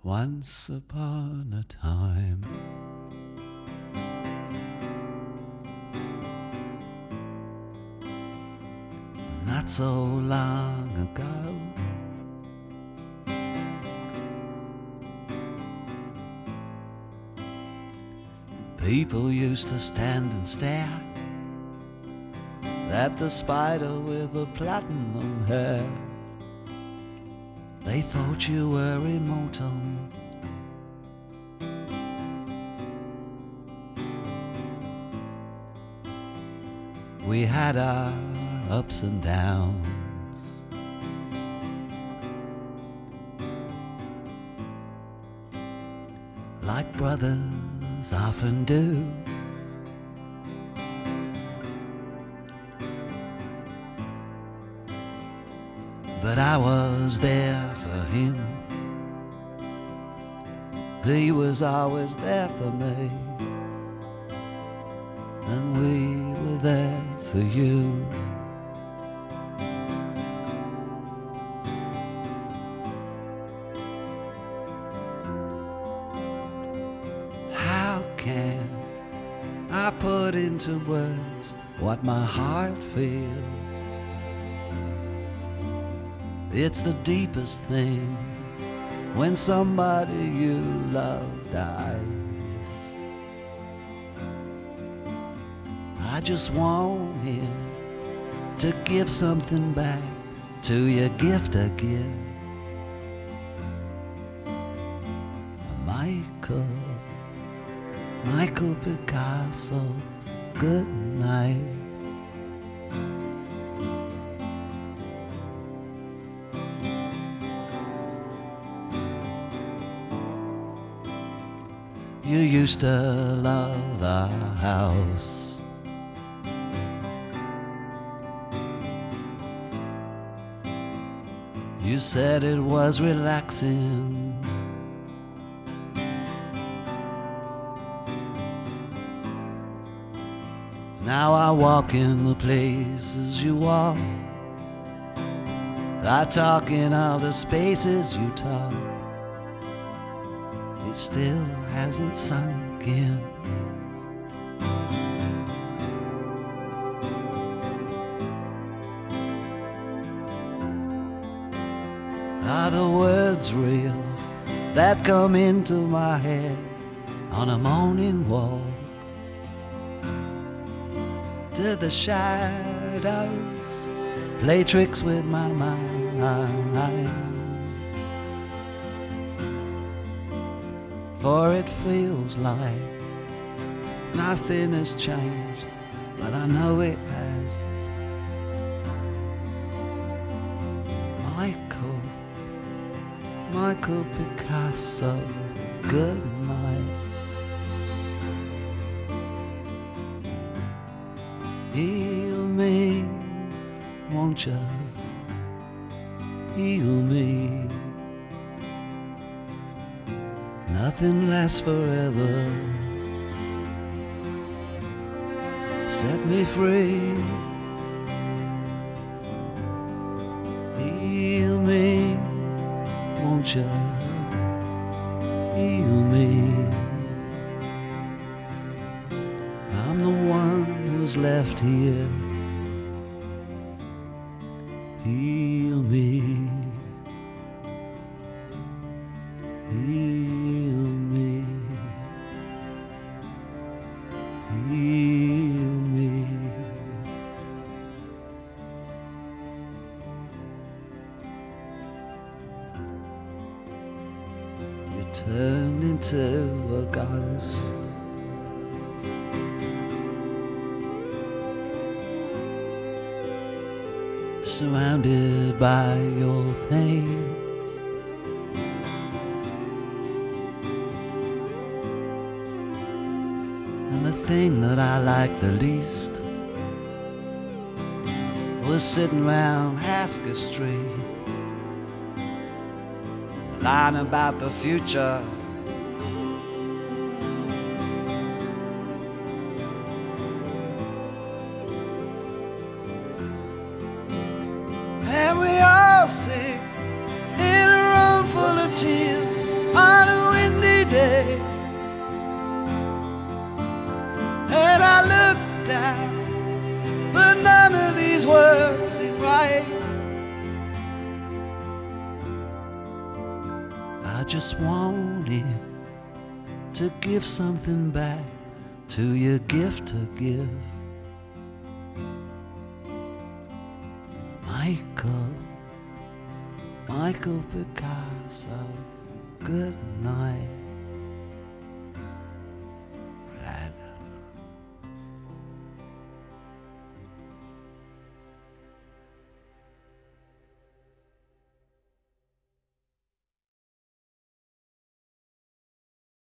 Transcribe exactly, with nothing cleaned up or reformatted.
Once upon a time, not so long ago, people used to stand and stare at the spider with the platinum hair. They thought you were immortal. We had our ups and downs, like brothers often do. But I was there for him. He was always there for me, and we were there for you. How can I put into words what my heart feels? It's the deepest thing when somebody you love dies. I just want him to give something back to your gift again. Michael, Michael Picasso, good night. You used to love our house. You said it was relaxing. Now I walk in the places you walk. I talk in all the spaces you talk. It still hasn't sunk in. Are the words real that come into my head on a morning walk? Do the shadows play tricks with my mind? For it feels like nothing has changed, but I know it has. Michael, Michael Picasso, good night. Heal me, won't you? Heal me. Nothing lasts forever. Set me free. Heal me, won't you? Heal me. I'm the one who's left here. Heal me. Heal me. Heal me. You turned into a ghost. Surrounded by your pain. And the thing that I liked the least was sitting round Hasker Street, lying about the future. And we all sit in a room full of tears. just wanted to give something back to your gift to give. Michael, Michael Picasso, good night.